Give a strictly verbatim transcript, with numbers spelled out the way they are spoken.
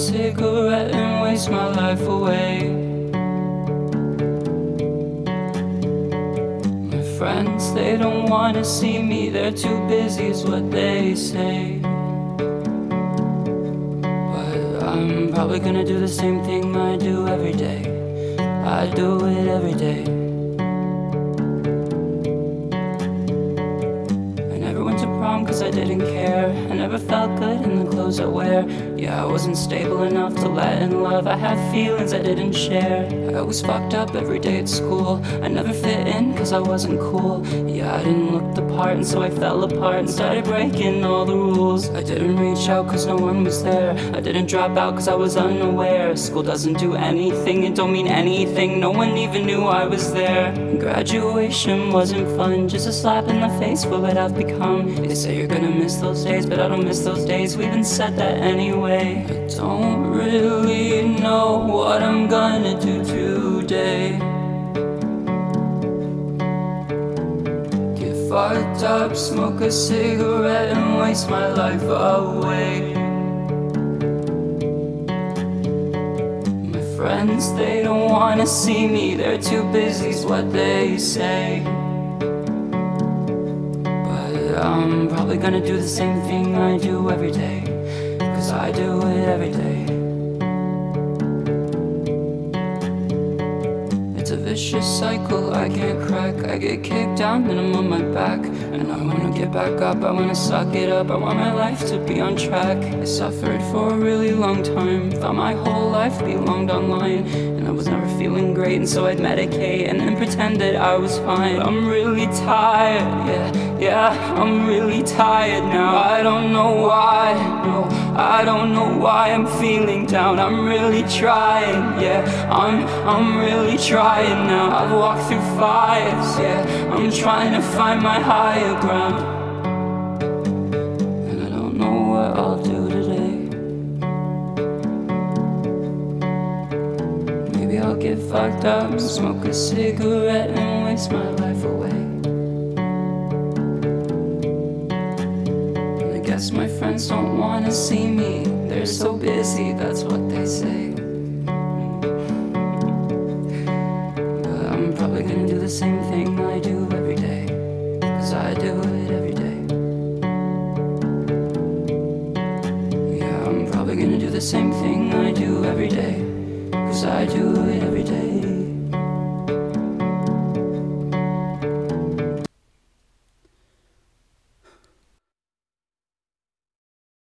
cigarette and waste my life away. My friends, they don't wanna see me, they're too busy is what they say. But I'm probably gonna do the same thing I do every day. I do it every day. Cause I didn't care. I never felt good in the clothes I wear. Yeah, I wasn't stable enough to let in love. I had feelings I didn't share. I was fucked up every day at school. I never fit in cause I wasn't cool. Yeah, I didn't look the part, and so I fell apart and started breaking all the rules. I didn't reach out cause no one was there. I didn't drop out cause I was unaware. School doesn't do anything, it don't mean anything. No one even knew I was there. Graduation wasn't fun, just a slap in the face for what I've become. They say you're gonna miss those days, but I don't miss those days. We even said that anyway. I don't really know what I'm gonna do today. Get fucked up, smoke a cigarette and waste my life away. My friends, they don't wanna see me, they're too busy is what they say. I'm probably gonna do the same thing I do every day, cause I do it every day. It's a vicious cycle I can't crack. I get kicked down, then I'm on my back, and I wanna get back up, I wanna suck it up. I want my life to be on track. I suffered for a really long time, thought my whole life belonged online, and I was never feeling great, and so I'd medicate and then pretend that I was fine. But I'm really tired, yeah. Yeah, I'm really tired now. I don't know why, no, I don't know why I'm feeling down. I'm really trying, yeah, I'm, I'm really trying now. I've walked through fires, yeah, I'm trying to find my higher ground. And I don't know what I'll do today. Maybe I'll get fucked up, smoke a cigarette and waste my life away. Guess my friends don't wanna see me, they're so busy, that's what they say. But I'm probably gonna do the same thing I do every day, cause I do it every day. Yeah, I'm probably gonna do the same thing I do every day, cause I do it every day.